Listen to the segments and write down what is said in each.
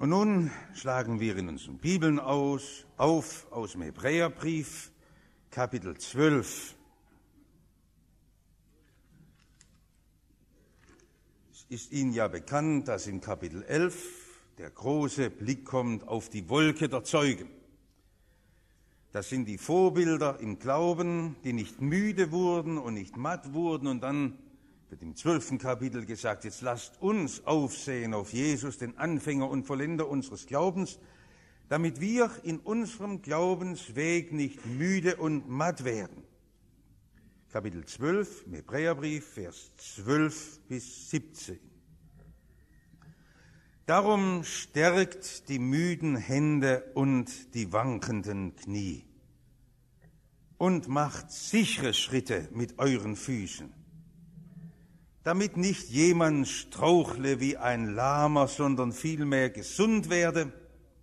Und nun schlagen wir in unseren Bibeln aus dem Hebräerbrief, Kapitel 12. Es ist Ihnen ja bekannt, dass in Kapitel 11 der große Blick kommt auf die Wolke der Zeugen. Das sind die Vorbilder im Glauben, die nicht müde wurden und nicht matt wurden. Und dann wird im 12. Kapitel gesagt, jetzt lasst uns aufsehen auf Jesus, den Anfänger und Vollender unseres Glaubens, damit wir in unserem Glaubensweg nicht müde und matt werden. Kapitel 12 im Hebräerbrief, Vers 12 bis 17. Darum stärkt die müden Hände und die wankenden Knie und macht sichere Schritte mit euren Füßen, damit nicht jemand strauchle wie ein Lahmer, sondern vielmehr gesund werde.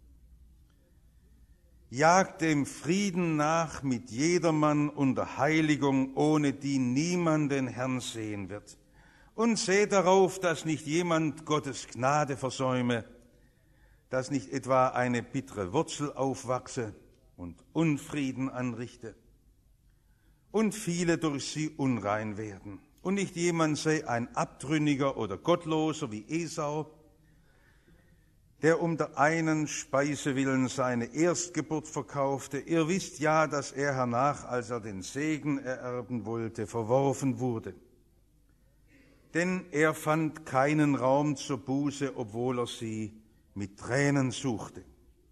Jagt dem Frieden nach mit jedermann unter Heiligung, ohne die niemand den Herrn sehen wird. Und seht darauf, dass nicht jemand Gottes Gnade versäume, dass nicht etwa eine bittere Wurzel aufwachse und Unfrieden anrichte und viele durch sie unrein werden. Und nicht jemand sei ein Abtrünniger oder Gottloser wie Esau, der um der einen Speise willen seine Erstgeburt verkaufte. Ihr wisst ja, dass er hernach, als er den Segen ererben wollte, verworfen wurde. Denn er fand keinen Raum zur Buße, obwohl er sie mit Tränen suchte.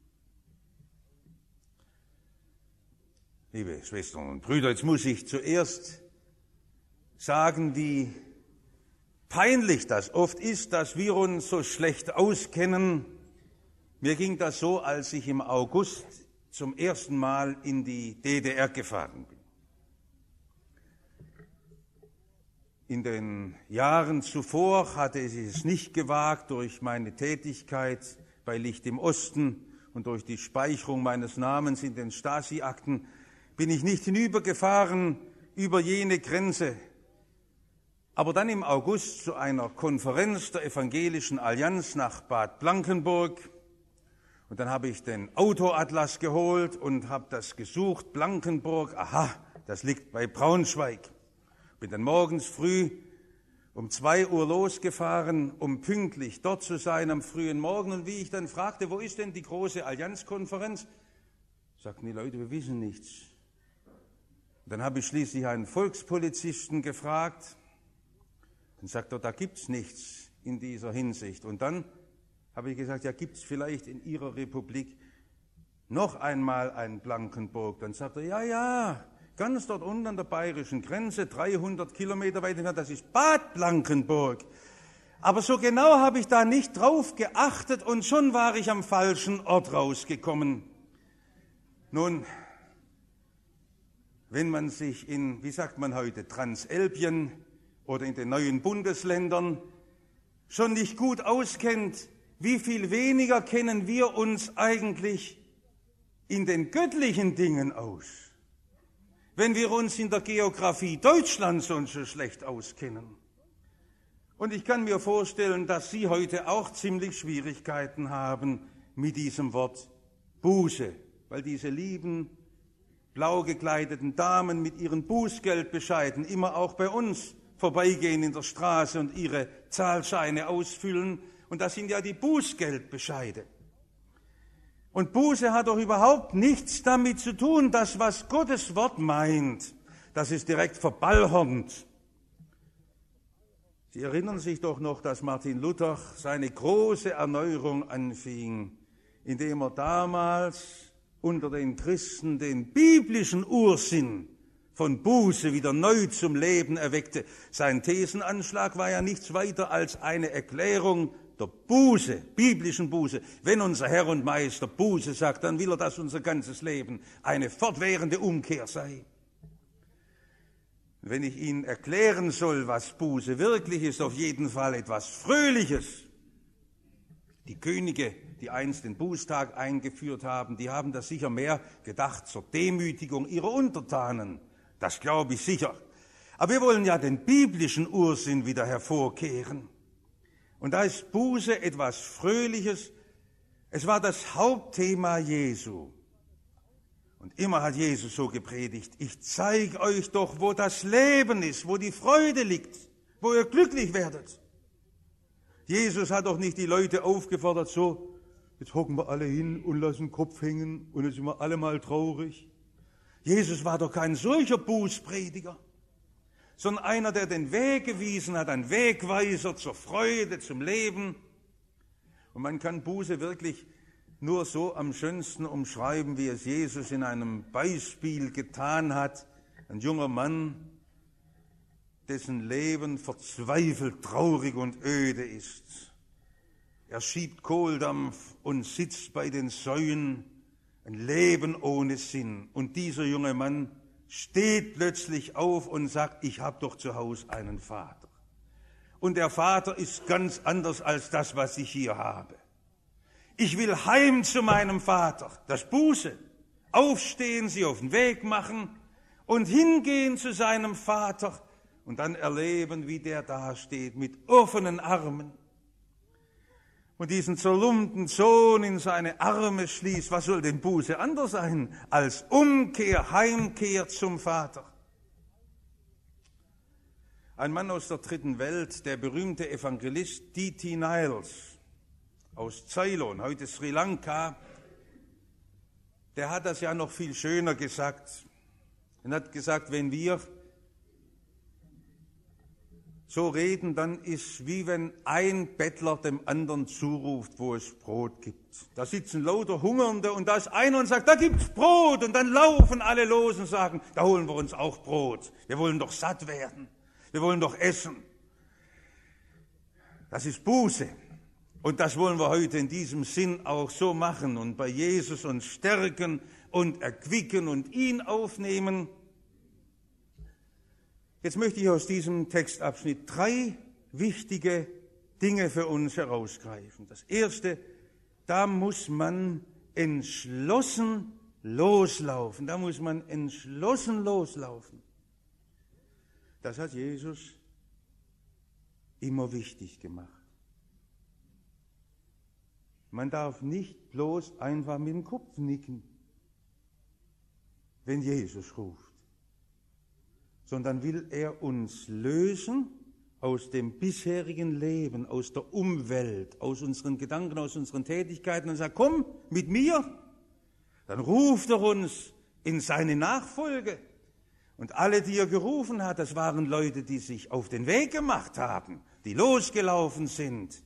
Liebe Schwestern und Brüder, jetzt muss ich zuerst sagen, wie peinlich das oft ist, dass wir uns so schlecht auskennen. Mir ging das so, als ich im August zum ersten Mal in die DDR gefahren bin. In den Jahren zuvor hatte ich es nicht gewagt, durch meine Tätigkeit bei Licht im Osten und durch die Speicherung meines Namens in den Stasi-Akten bin ich nicht hinübergefahren über jene Grenze. Aber dann im August zu einer Konferenz der Evangelischen Allianz nach Bad Blankenburg. Und dann habe ich den Autoatlas geholt und habe das gesucht, Blankenburg, aha, das liegt bei Braunschweig. Bin dann morgens früh um 2 Uhr losgefahren, um pünktlich dort zu sein am frühen Morgen. Und wie ich dann fragte, wo ist denn die große Allianzkonferenz, sagten die Leute, wir wissen nichts. Und dann habe ich schließlich einen Volkspolizisten gefragt. Dann sagt er, da gibt's nichts in dieser Hinsicht. Und dann habe ich gesagt, ja, gibt's vielleicht in Ihrer Republik noch einmal ein Blankenburg? Dann sagt er, ja, ganz dort unten an der bayerischen Grenze, 300 Kilometer weit entfernt, das ist Bad Blankenburg. Aber so genau habe ich da nicht drauf geachtet und schon war ich am falschen Ort rausgekommen. Nun, wenn man sich in, wie sagt man heute, Transalpien oder in den neuen Bundesländern schon nicht gut auskennt, wie viel weniger kennen wir uns eigentlich in den göttlichen Dingen aus, wenn wir uns in der Geografie Deutschlands schon so schlecht auskennen. Und ich kann mir vorstellen, dass Sie heute auch ziemlich Schwierigkeiten haben mit diesem Wort Buße, weil diese lieben, blau gekleideten Damen mit ihren Bußgeldbescheiden immer auch bei uns vorbeigehen in der Straße und ihre Zahlscheine ausfüllen. Und das sind ja die Bußgeldbescheide. Und Buße hat doch überhaupt nichts damit zu tun. Das, was Gottes Wort meint, das ist direkt verballhornt. Sie erinnern sich doch noch, dass Martin Luther seine große Erneuerung anfing, indem er damals unter den Christen den biblischen Ursinn von Buße wieder neu zum Leben erweckte. Sein Thesenanschlag war ja nichts weiter als eine Erklärung der Buße, biblischen Buße. Wenn unser Herr und Meister Buße sagt, dann will er, dass unser ganzes Leben eine fortwährende Umkehr sei. Wenn ich Ihnen erklären soll, was Buße wirklich ist, auf jeden Fall etwas Fröhliches. Die Könige, die einst den Bußtag eingeführt haben, die haben das sicher mehr gedacht zur Demütigung ihrer Untertanen. Das glaube ich sicher. Aber wir wollen ja den biblischen Ursinn wieder hervorkehren. Und da ist Buße etwas Fröhliches, Es war das Hauptthema Jesu. Und immer hat Jesus so gepredigt: Ich zeige euch doch, wo das Leben ist, wo die Freude liegt, wo ihr glücklich werdet. Jesus hat doch nicht die Leute aufgefordert, so, jetzt hocken wir alle hin und lassen den Kopf hängen und jetzt sind wir alle mal traurig. Jesus war doch kein solcher Bußprediger, sondern einer, der den Weg gewiesen hat, ein Wegweiser zur Freude, zum Leben. Und man kann Buße wirklich nur so am schönsten umschreiben, wie es Jesus in einem Beispiel getan hat. Ein junger Mann, dessen Leben verzweifelt, traurig und öde ist. Er schiebt Kohldampf und sitzt bei den Säuen, ein Leben ohne Sinn. Und dieser junge Mann steht plötzlich auf und sagt: Ich habe doch zu Hause einen Vater. Und der Vater ist ganz anders als das, was ich hier habe. Ich will heim zu meinem Vater. Das Buße. Aufstehen, sie auf den Weg machen und hingehen zu seinem Vater und dann erleben, wie der dasteht mit offenen Armen und diesen zerlumpten Sohn in seine Arme schließt. Was soll denn Buße anders sein als Umkehr, Heimkehr zum Vater? Ein Mann aus der dritten Welt, der berühmte Evangelist D.T. Niles aus Ceylon, heute Sri Lanka, der hat das ja noch viel schöner gesagt. Er hat gesagt, wenn wir so reden, dann ist wie wenn ein Bettler dem anderen zuruft, wo es Brot gibt. Da sitzen lauter Hungernde und da ist einer und sagt: Da gibt's Brot. Und dann laufen alle los und sagen: Da holen wir uns auch Brot. Wir wollen doch satt werden. Wir wollen doch essen. Das ist Buße. Und das wollen wir heute in diesem Sinn auch so machen und bei Jesus uns stärken und erquicken und ihn aufnehmen. Jetzt möchte ich aus diesem Textabschnitt 3 wichtige Dinge für uns herausgreifen. Das erste: Da muss man entschlossen loslaufen. Da muss man entschlossen loslaufen. Das hat Jesus immer wichtig gemacht. Man darf nicht bloß einfach mit dem Kopf nicken, wenn Jesus ruft, sondern will er uns lösen aus dem bisherigen Leben, aus der Umwelt, aus unseren Gedanken, aus unseren Tätigkeiten und sagt: Komm mit mir. Dann ruft er uns in seine Nachfolge. Und alle, die er gerufen hat, das waren Leute, die sich auf den Weg gemacht haben, die losgelaufen sind.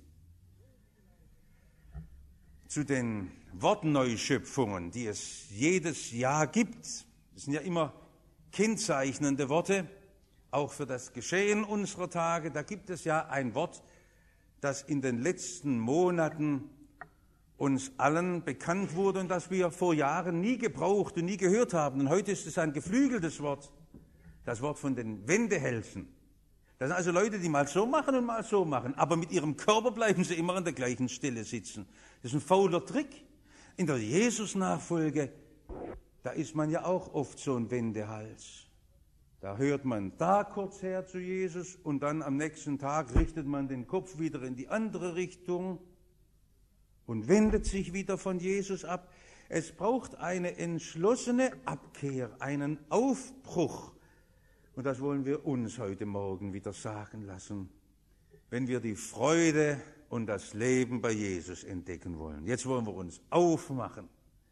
Zu den Wortneuschöpfungen, die es jedes Jahr gibt. Das sind ja immer kennzeichnende Worte, auch für das Geschehen unserer Tage. Da gibt es ja ein Wort, das in den letzten Monaten uns allen bekannt wurde und das wir vor Jahren nie gebraucht und nie gehört haben. Und heute ist es ein geflügeltes Wort, das Wort von den Wendehälsen. Das sind also Leute, die mal so machen und mal so machen, aber mit ihrem Körper bleiben sie immer an der gleichen Stelle sitzen. Das ist ein fauler Trick. In der Jesus-Nachfolge, da ist man ja auch oft so ein Wendehals. Da hört man da kurz her zu Jesus und dann am nächsten Tag richtet man den Kopf wieder in die andere Richtung und wendet sich wieder von Jesus ab. Es braucht eine entschlossene Abkehr, einen Aufbruch. Und das wollen wir uns heute Morgen wieder sagen lassen, wenn wir die Freude und das Leben bei Jesus entdecken wollen. Jetzt wollen wir uns aufmachen.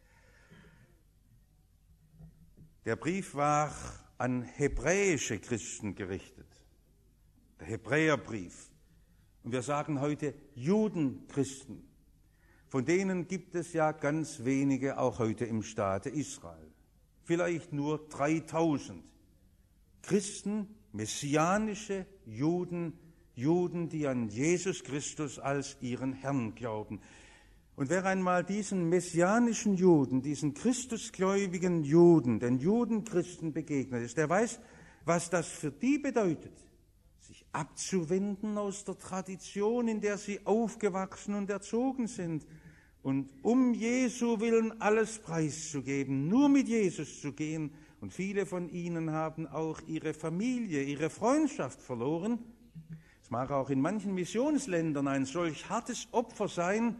Der Brief war an hebräische Christen gerichtet, der Hebräerbrief. Und wir sagen heute Judenchristen. Von denen gibt es ja ganz wenige auch heute im Staate Israel. Vielleicht nur 3000 Christen, messianische Juden, die an Jesus Christus als ihren Herrn glauben. Und wer einmal diesen messianischen Juden, diesen christusgläubigen Juden, den Judenchristen begegnet ist, der weiß, was das für die bedeutet, sich abzuwenden aus der Tradition, in der sie aufgewachsen und erzogen sind und um Jesu willen alles preiszugeben, nur mit Jesus zu gehen. Und viele von ihnen haben auch ihre Familie, ihre Freundschaft verloren. Es mag auch in manchen Missionsländern ein solch hartes Opfer sein,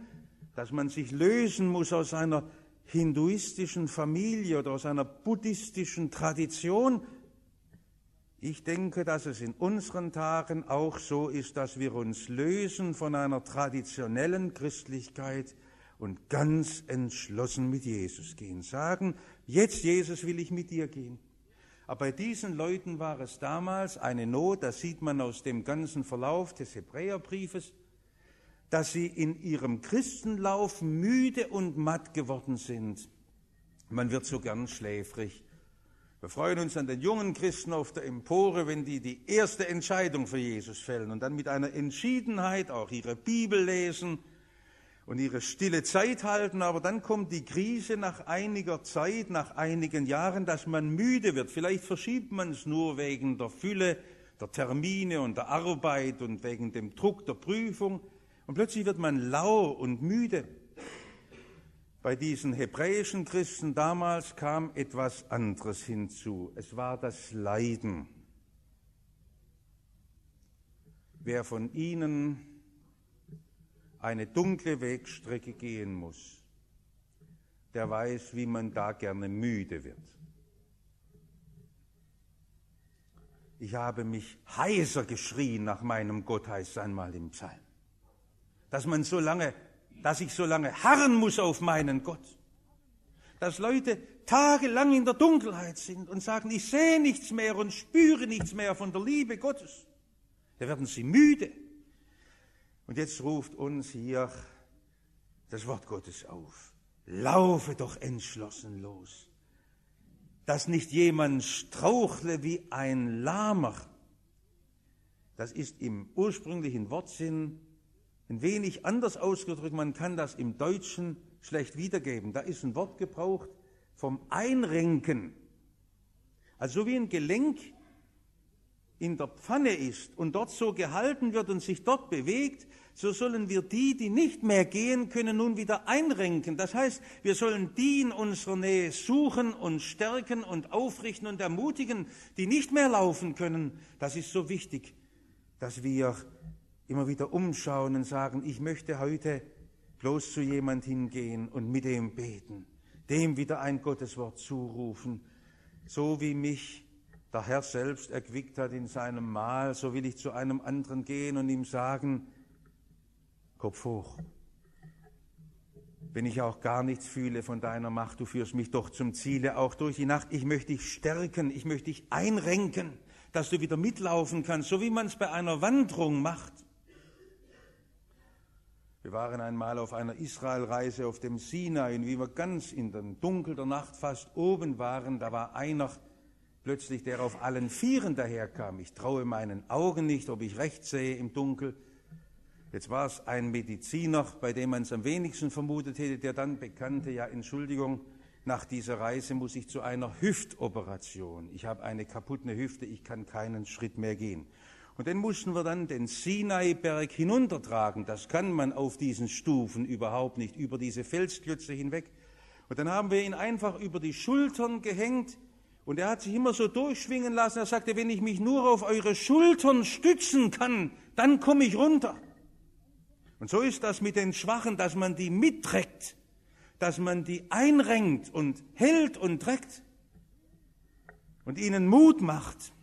dass man sich lösen muss aus einer hinduistischen Familie oder aus einer buddhistischen Tradition. Ich denke, dass es in unseren Tagen auch so ist, dass wir uns lösen von einer traditionellen Christlichkeit und ganz entschlossen mit Jesus gehen. Sagen, jetzt Jesus will ich mit dir gehen. Aber bei diesen Leuten war es damals eine Not, das sieht man aus dem ganzen Verlauf des Hebräerbriefes, dass sie in ihrem Christenlauf müde und matt geworden sind. Man wird so gern schläfrig. Wir freuen uns an den jungen Christen auf der Empore, wenn die erste Entscheidung für Jesus fällen und dann mit einer Entschiedenheit auch ihre Bibel lesen und ihre stille Zeit halten. Aber dann kommt die Krise nach einiger Zeit, nach einigen Jahren, dass man müde wird. Vielleicht verschiebt man es nur wegen der Fülle der Termine und der Arbeit und wegen dem Druck der Prüfung. Und plötzlich wird man lau und müde. Bei diesen hebräischen Christen damals kam etwas anderes hinzu. Es war das Leiden. Wer von ihnen eine dunkle Wegstrecke gehen muss, der weiß, wie man da gerne müde wird. Ich habe mich heiser geschrien nach meinem Gott, heißt es einmal im Psalm. Dass ich so lange harren muss auf meinen Gott. Dass Leute tagelang in der Dunkelheit sind und sagen, ich sehe nichts mehr und spüre nichts mehr von der Liebe Gottes. Da werden sie müde. Und jetzt ruft uns hier das Wort Gottes auf. Laufe doch entschlossen los. Dass nicht jemand strauchle wie ein Lahmer. Das ist im ursprünglichen Wortsinn ein wenig anders ausgedrückt, man kann das im Deutschen schlecht wiedergeben. Da ist ein Wort gebraucht vom Einrenken. Also so wie ein Gelenk in der Pfanne ist und dort so gehalten wird und sich dort bewegt, so sollen wir die nicht mehr gehen können, nun wieder einrenken. Das heißt, wir sollen die in unserer Nähe suchen und stärken und aufrichten und ermutigen, die nicht mehr laufen können. Das ist so wichtig, dass wir immer wieder umschauen und sagen, ich möchte heute bloß zu jemand hingehen und mit dem beten, dem wieder ein Gotteswort zurufen, so wie mich der Herr selbst erquickt hat in seinem Mahl, so will ich zu einem anderen gehen und ihm sagen, Kopf hoch. Wenn ich auch gar nichts fühle von deiner Macht, du führst mich doch zum Ziele, auch durch die Nacht. Ich möchte dich stärken, ich möchte dich einrenken, dass du wieder mitlaufen kannst, so wie man es bei einer Wanderung macht. Wir waren einmal auf einer Israelreise auf dem Sinai und wie wir ganz in dem Dunkel der Nacht fast oben waren, da war einer plötzlich, der auf allen Vieren daherkam. Ich traue meinen Augen nicht, ob ich recht sehe im Dunkel. Jetzt war es ein Mediziner, bei dem man es am wenigsten vermutet hätte, der dann bekannte, ja Entschuldigung, nach dieser Reise muss ich zu einer Hüftoperation. Ich habe eine kaputte Hüfte, ich kann keinen Schritt mehr gehen. Und dann mussten wir dann den Sinai-Berg hinuntertragen. Das kann man auf diesen Stufen überhaupt nicht, über diese Felsklötze hinweg. Und dann haben wir ihn einfach über die Schultern gehängt und er hat sich immer so durchschwingen lassen. Er sagte, wenn ich mich nur auf eure Schultern stützen kann, dann komme ich runter. Und so ist das mit den Schwachen, dass man die mitträgt, dass man die einrenkt und hält und trägt und ihnen Mut macht.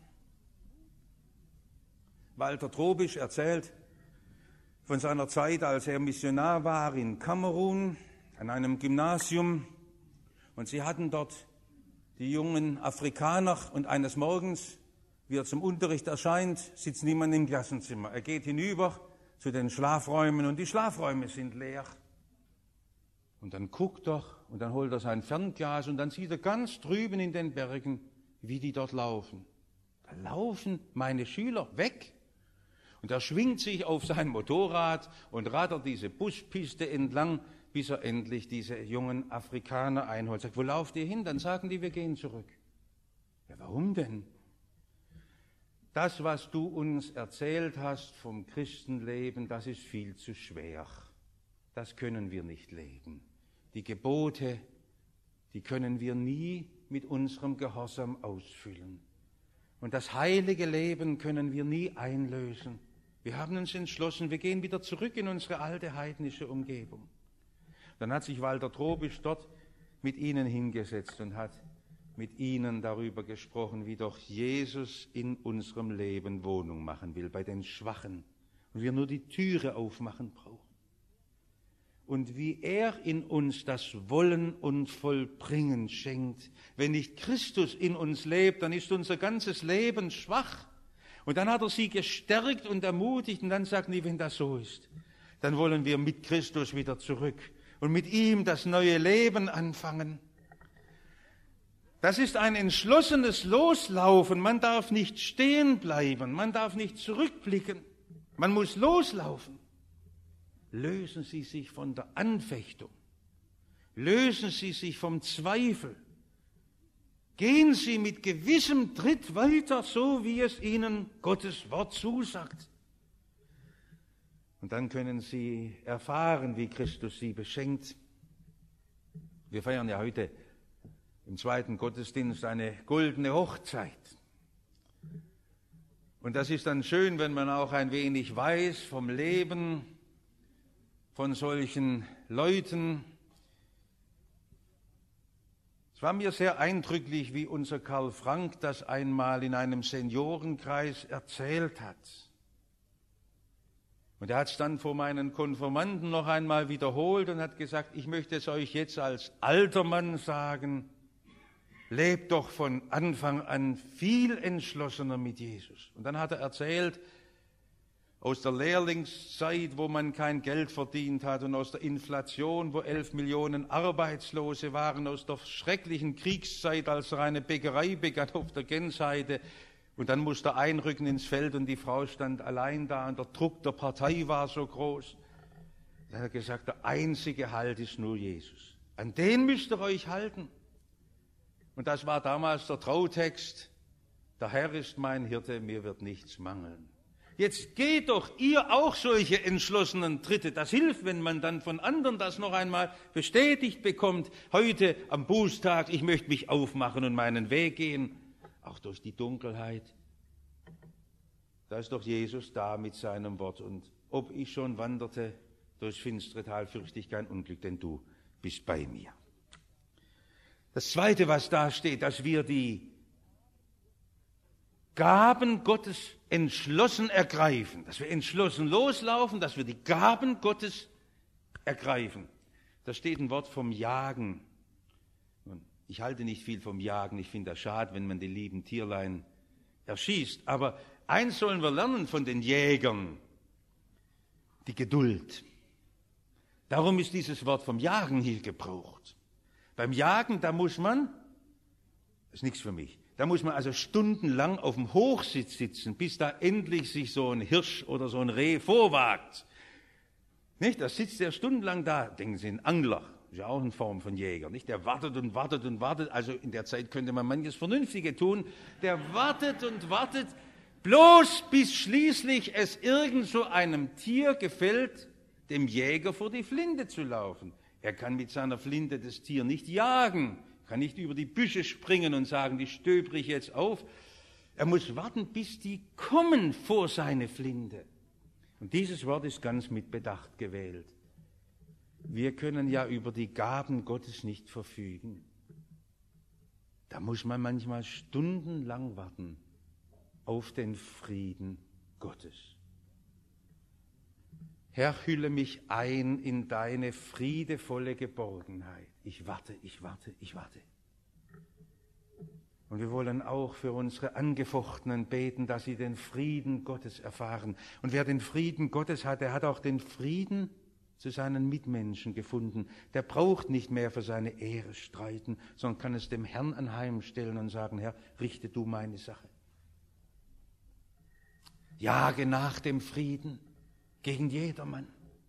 Walter Trobisch erzählt von seiner Zeit, als er Missionar war in Kamerun, an einem Gymnasium. Und sie hatten dort die jungen Afrikaner und eines Morgens, wie er zum Unterricht erscheint, sitzt niemand im Klassenzimmer. Er geht hinüber zu den Schlafräumen und die Schlafräume sind leer. Und dann guckt er und dann holt er sein Fernglas und dann sieht er ganz drüben in den Bergen, wie die dort laufen. Da laufen meine Schüler weg. Und er schwingt sich auf sein Motorrad und radert diese Buspiste entlang, bis er endlich diese jungen Afrikaner einholt. Sagt, wo lauft ihr hin? Dann sagen die, wir gehen zurück. Ja, warum denn? Das, was du uns erzählt hast vom Christenleben, das ist viel zu schwer. Das können wir nicht leben. Die Gebote, die können wir nie mit unserem Gehorsam ausfüllen. Und das heilige Leben können wir nie einlösen. Wir haben uns entschlossen, wir gehen wieder zurück in unsere alte heidnische Umgebung. Dann hat sich Walter Trobisch dort mit ihnen hingesetzt und hat mit ihnen darüber gesprochen, wie doch Jesus in unserem Leben Wohnung machen will, bei den Schwachen. Und wir nur die Türe aufmachen brauchen. Und wie er in uns das Wollen und Vollbringen schenkt. Wenn nicht Christus in uns lebt, dann ist unser ganzes Leben schwach. Und dann hat er sie gestärkt und ermutigt und dann sagt er, wenn das so ist, dann wollen wir mit Christus wieder zurück und mit ihm das neue Leben anfangen. Das ist ein entschlossenes Loslaufen. Man darf nicht stehen bleiben, man darf nicht zurückblicken, man muss loslaufen. Lösen Sie sich von der Anfechtung, lösen Sie sich vom Zweifel, gehen Sie mit gewissem Tritt weiter, so wie es Ihnen Gottes Wort zusagt. Und dann können Sie erfahren, wie Christus Sie beschenkt. Wir feiern ja heute im zweiten Gottesdienst eine goldene Hochzeit. Und das ist dann schön, wenn man auch ein wenig weiß vom Leben von solchen Leuten. Es war mir sehr eindrücklich, wie unser Karl Frank das einmal in einem Seniorenkreis erzählt hat. Und er hat es dann vor meinen Konfirmanden noch einmal wiederholt und hat gesagt, ich möchte es euch jetzt als alter Mann sagen, lebt doch von Anfang an viel entschlossener mit Jesus. Und dann hat er erzählt, aus der Lehrlingszeit, wo man kein Geld verdient hat und aus der Inflation, wo 11 Millionen Arbeitslose waren, aus der schrecklichen Kriegszeit, als er eine Bäckerei begann auf der Gensheide und dann musste er einrücken ins Feld und die Frau stand allein da und der Druck der Partei war so groß. Dann hat er gesagt, der einzige Halt ist nur Jesus. An den müsst ihr euch halten. Und das war damals der Trautext, der Herr ist mein Hirte, mir wird nichts mangeln. Jetzt geht doch ihr auch solche entschlossenen Tritte. Das hilft, wenn man dann von anderen das noch einmal bestätigt bekommt. Heute am Bußtag, ich möchte mich aufmachen und meinen Weg gehen, auch durch die Dunkelheit. Da ist doch Jesus da mit seinem Wort. Und ob ich schon wanderte durchs finstere Tal, fürchte ich kein Unglück, denn du bist bei mir. Das Zweite, was da steht, dass wir die Gaben Gottes entschlossen ergreifen, dass wir entschlossen loslaufen, dass wir die Gaben Gottes ergreifen. Da steht ein Wort vom Jagen. Ich halte nicht viel vom Jagen, ich finde das schade, wenn man die lieben Tierlein erschießt. Aber eins sollen wir lernen von den Jägern, die Geduld. Darum ist dieses Wort vom Jagen hier gebraucht. Beim Jagen, da muss man, das ist nichts für mich, da muss man also stundenlang auf dem Hochsitz sitzen, bis da endlich sich so ein Hirsch oder so ein Reh vorwagt. Nicht? Da sitzt er stundenlang da. Denken Sie, ein Angler, ist ja auch eine Form von Jäger. Nicht? Der wartet und wartet und wartet. Also in der Zeit könnte man manches Vernünftige tun. Der wartet und wartet, bloß bis schließlich es irgend so einem Tier gefällt, dem Jäger vor die Flinte zu laufen. Er kann mit seiner Flinte das Tier nicht jagen. Kann nicht über die Büsche springen und sagen, die stöbere ich jetzt auf. Er muss warten, bis die kommen vor seine Flinte. Und dieses Wort ist ganz mit Bedacht gewählt. Wir können ja über die Gaben Gottes nicht verfügen. Da muss man manchmal stundenlang warten auf den Frieden Gottes. Herr, hülle mich ein in deine friedevolle Geborgenheit. Ich warte, ich warte, ich warte. Und wir wollen auch für unsere Angefochtenen beten, dass sie den Frieden Gottes erfahren. Und wer den Frieden Gottes hat, der hat auch den Frieden zu seinen Mitmenschen gefunden. Der braucht nicht mehr für seine Ehre streiten, sondern kann es dem Herrn anheimstellen und sagen, Herr, richte du meine Sache. Jage nach dem Frieden gegen jedermann.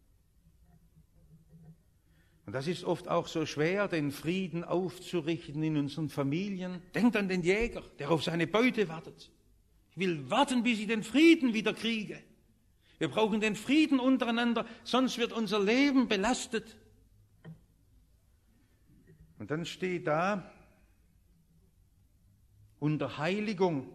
Und das ist oft auch so schwer, den Frieden aufzurichten in unseren Familien. Denkt an den Jäger, der auf seine Beute wartet. Ich will warten, bis ich den Frieden wieder kriege. Wir brauchen den Frieden untereinander, sonst wird unser Leben belastet. Und dann steht da, unter Heiligung.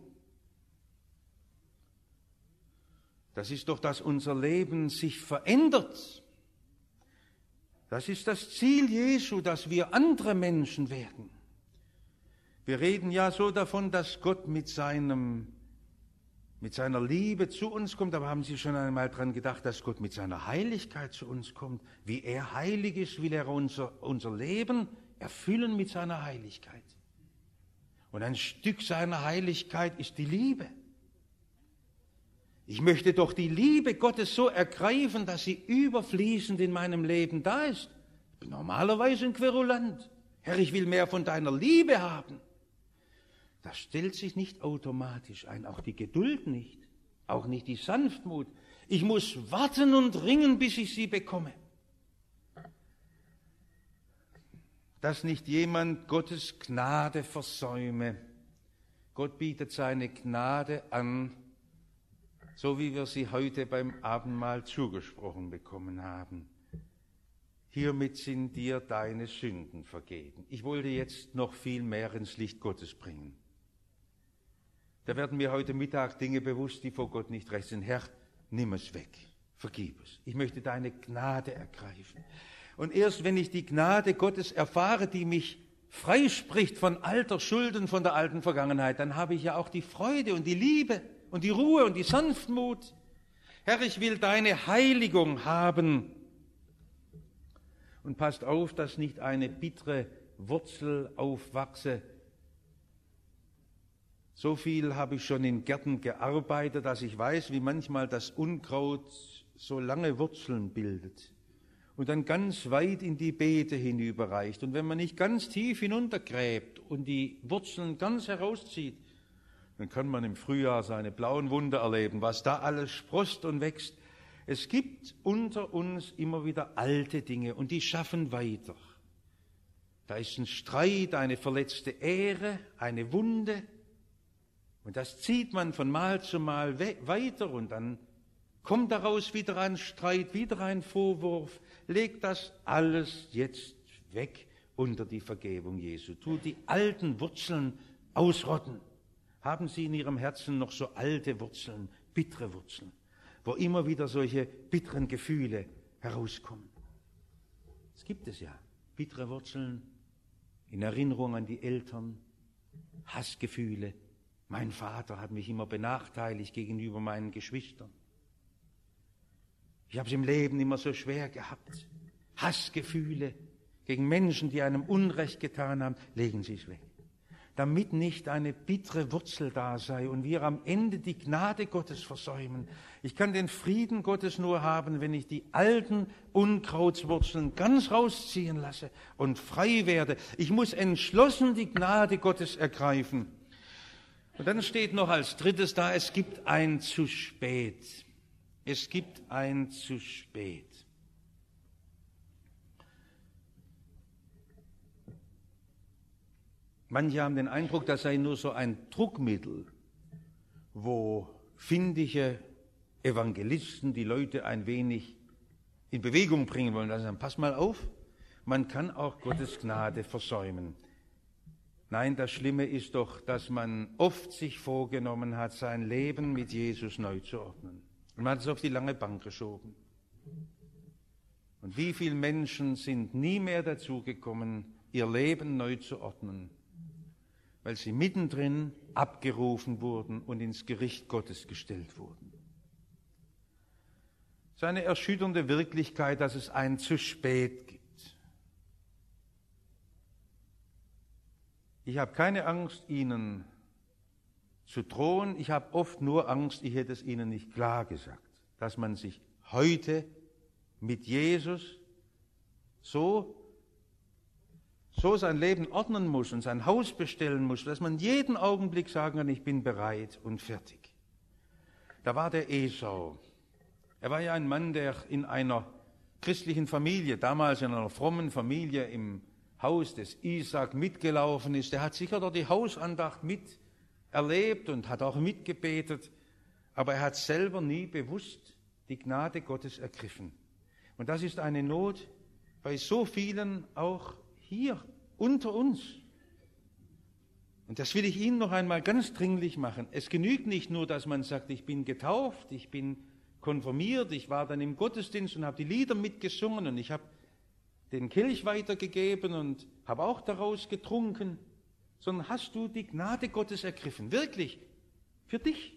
Das ist doch, dass unser Leben sich verändert. Das ist das Ziel Jesu, dass wir andere Menschen werden. Wir reden ja so davon, dass Gott mit seiner Liebe zu uns kommt, aber haben Sie schon einmal daran gedacht, dass Gott mit seiner Heiligkeit zu uns kommt? Wie er heilig ist, will er unser Leben erfüllen mit seiner Heiligkeit. Und ein Stück seiner Heiligkeit ist die Liebe. Ich möchte doch die Liebe Gottes so ergreifen, dass sie überfließend in meinem Leben da ist. Ich bin normalerweise ein Querulant. Herr, ich will mehr von deiner Liebe haben. Das stellt sich nicht automatisch ein, auch die Geduld nicht, auch nicht die Sanftmut. Ich muss warten und ringen, bis ich sie bekomme. Dass nicht jemand Gottes Gnade versäume. Gott bietet seine Gnade an, so wie wir sie heute beim Abendmahl zugesprochen bekommen haben. Hiermit sind dir deine Sünden vergeben. Ich wollte jetzt noch viel mehr ins Licht Gottes bringen. Da werden mir heute Mittag Dinge bewusst, die vor Gott nicht recht sind. Herr, nimm es weg, vergib es. Ich möchte deine Gnade ergreifen. Und erst wenn ich die Gnade Gottes erfahre, die mich freispricht von alter Schulden, von der alten Vergangenheit, dann habe ich ja auch die Freude und die Liebe und die Ruhe und die Sanftmut. Herr, ich will deine Heiligung haben. Und passt auf, dass nicht eine bittere Wurzel aufwachse. So viel habe ich schon in Gärten gearbeitet, dass ich weiß, wie manchmal das Unkraut so lange Wurzeln bildet und dann ganz weit in die Beete hinüberreicht. Und wenn man nicht ganz tief hinuntergräbt und die Wurzeln ganz herauszieht, dann kann man im Frühjahr seine blauen Wunder erleben, was da alles sproßt und wächst. Es gibt unter uns immer wieder alte Dinge und die schaffen weiter. Da ist ein Streit, eine verletzte Ehre, eine Wunde und das zieht man von Mal zu Mal weiter und dann kommt daraus wieder ein Streit, wieder ein Vorwurf. Legt das alles jetzt weg unter die Vergebung Jesu. Tut die alten Wurzeln ausrotten. Haben Sie in Ihrem Herzen noch so alte Wurzeln, bittere Wurzeln, wo immer wieder solche bitteren Gefühle herauskommen? Das gibt es ja. Bittere Wurzeln in Erinnerung an die Eltern, Hassgefühle. Mein Vater hat mich immer benachteiligt gegenüber meinen Geschwistern. Ich habe es im Leben immer so schwer gehabt. Hassgefühle gegen Menschen, die einem Unrecht getan haben, legen Sie es weg. Damit nicht eine bittere Wurzel da sei und wir am Ende die Gnade Gottes versäumen. Ich kann den Frieden Gottes nur haben, wenn ich die alten Unkrautswurzeln ganz rausziehen lasse und frei werde. Ich muss entschlossen die Gnade Gottes ergreifen. Und dann steht noch als drittes da, es gibt ein zu spät. Es gibt ein zu spät. Manche haben den Eindruck, das sei nur so ein Druckmittel, wo findige Evangelisten die Leute ein wenig in Bewegung bringen wollen. Also dann pass mal auf, man kann auch Gottes Gnade versäumen. Nein, das Schlimme ist doch, dass man oft sich vorgenommen hat, sein Leben mit Jesus neu zu ordnen. Und man hat es auf die lange Bank geschoben. Und wie viele Menschen sind nie mehr dazu gekommen, ihr Leben neu zu ordnen, weil sie mittendrin abgerufen wurden und ins Gericht Gottes gestellt wurden. Es ist eine erschütternde Wirklichkeit, dass es ein zu spät gibt. Ich habe keine Angst, Ihnen zu drohen. Ich habe oft nur Angst, ich hätte es Ihnen nicht klar gesagt, dass man sich heute mit Jesus so sein Leben ordnen muss und sein Haus bestellen muss, dass man jeden Augenblick sagen kann, ich bin bereit und fertig. Da war der Esau. Er war ja ein Mann, der in einer christlichen Familie, damals in einer frommen Familie im Haus des Isaak mitgelaufen ist. Der hat sicher dort die Hausandacht miterlebt und hat auch mitgebetet, aber er hat selber nie bewusst die Gnade Gottes ergriffen. Und das ist eine Not bei so vielen auch hier unter uns. Und das will ich Ihnen noch einmal ganz dringlich machen. Es genügt nicht nur, dass man sagt, ich bin getauft, ich bin konfirmiert, ich war dann im Gottesdienst und habe die Lieder mitgesungen und ich habe den Kelch weitergegeben und habe auch daraus getrunken, sondern hast du die Gnade Gottes ergriffen, wirklich, für dich.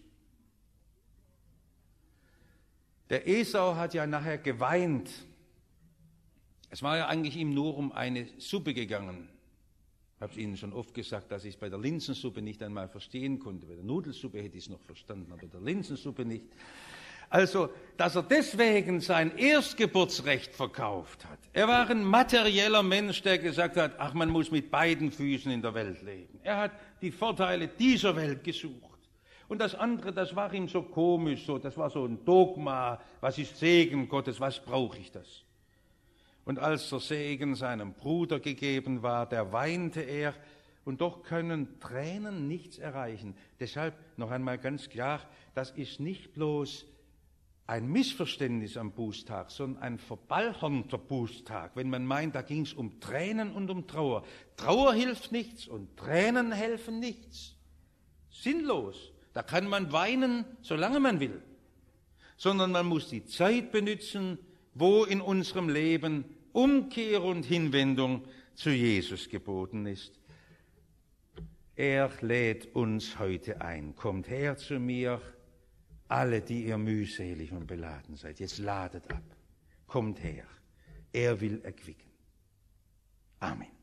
Der Esau hat ja nachher geweint. Es war ja eigentlich ihm nur um eine Suppe gegangen. Ich habe es Ihnen schon oft gesagt, dass ich es bei der Linsensuppe nicht einmal verstehen konnte. Bei der Nudelsuppe hätte ich es noch verstanden, aber bei der Linsensuppe nicht. Also, dass er deswegen sein Erstgeburtsrecht verkauft hat. Er war ein materieller Mensch, der gesagt hat, ach, man muss mit beiden Füßen in der Welt leben. Er hat die Vorteile dieser Welt gesucht. Und das andere, das war ihm so komisch, das war so ein Dogma, was ist Segen Gottes, was brauche ich das? Und als der Segen seinem Bruder gegeben war, da weinte er, und doch können Tränen nichts erreichen. Deshalb noch einmal ganz klar, das ist nicht bloß ein Missverständnis am Bußtag, sondern ein verballhornter Bußtag, wenn man meint, da ging es um Tränen und um Trauer. Trauer hilft nichts und Tränen helfen nichts. Sinnlos. Da kann man weinen, solange man will. Sondern man muss die Zeit benutzen, wo in unserem Leben Umkehr und Hinwendung zu Jesus geboten ist. Er lädt uns heute ein. Kommt her zu mir, alle, die ihr mühselig und beladen seid. Jetzt ladet ab. Kommt her. Er will erquicken. Amen.